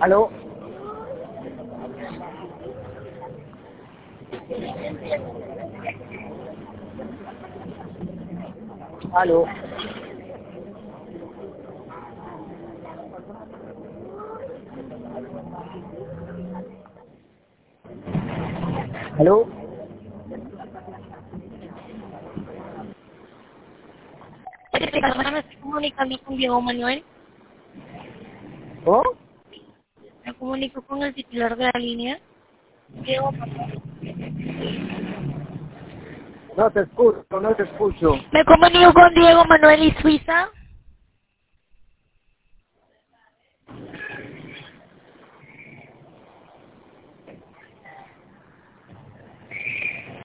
¿Aló? ¿Aló? ¿Aló? Ahora me estoy comunicando con Diego Manuel. ¿Oh? Me comunico con el titular de la línea. Diego Manuel. No te escucho, no te escucho. Me comunico con Diego Manuel y Suiza.